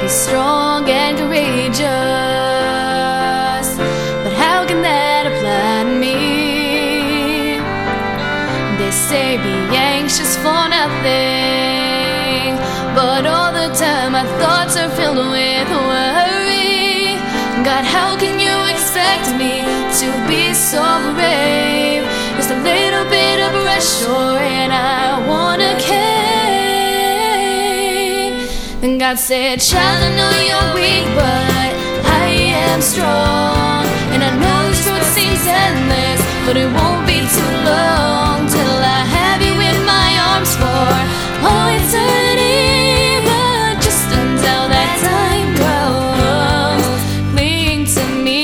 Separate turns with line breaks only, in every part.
strong and courageous, but how can that apply to me? They say be anxious for nothing, but all the time my thoughts are filled with worry. God, how can you expect me to be so brave? Just a little bit of pressure and I wanna cave. Then God said, child, I know you're weak, but I am strong. And I know this road seems endless, but it won't be too long till I have you in my arms for all eternity. But just until that time comes, cling to me.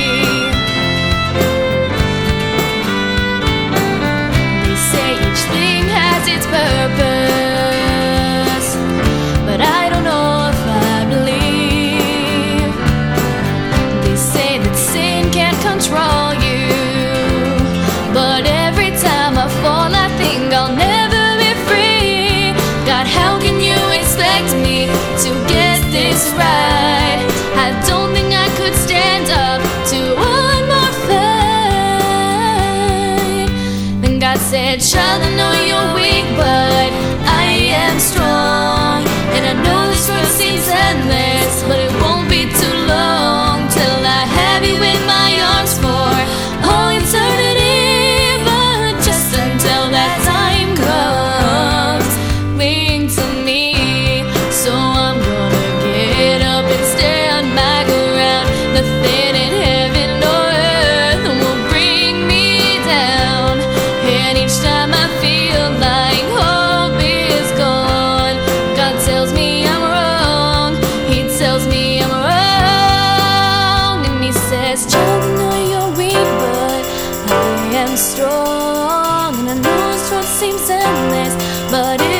They say each thing has its purpose, but I don't know if I believe. They say that sin can't control you, but every time I fall I think I'll never be free. God, how can you expect me to get this right? I don't think I could stand up to one more fight. Then God said, child, I know you're weak, but I am strong. And I know this road seems endless, but it won't be too long till I have you in my arms for all eternity. But just until that time comes, cling to me. So I'm gonna get up and stand my ground. Nothing in heaven or earth will bring me down. And each time I feel like hope is gone, God tells me I'm wrong. He tells me I'm wrong. And he says, child, I know you're weak, but I am strong. And I know this road seems endless, but